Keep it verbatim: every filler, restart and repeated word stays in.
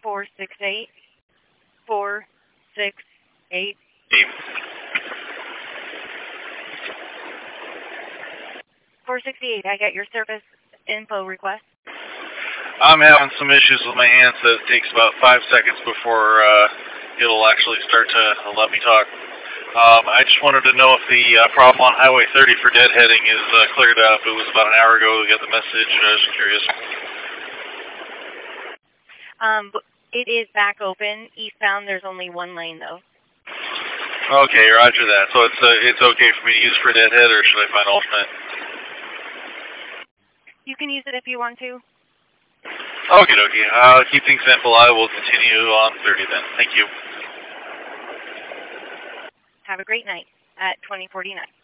four six eight. four six eight. four sixty-eight, I got your service info request. I'm having some issues with my handset. It takes about five seconds before uh, it'll actually start to let me talk. Um, I just wanted to know if the uh, problem on Highway thirty for deadheading is uh, cleared up. It was about an hour ago we got the message. I was curious. Um, it is back open. Eastbound, there's only one lane, though. Okay, roger that. So it's uh, it's okay for me to use for deadhead, or should I find alternate? You can use it if you want to. Okay, okay. Uh, keep things simple. I will continue on thirty then. Thank you. Have a great night at twenty forty-nine.